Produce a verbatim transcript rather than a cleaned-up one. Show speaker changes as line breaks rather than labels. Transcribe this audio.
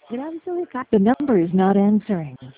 It absolutely got the number is not answering.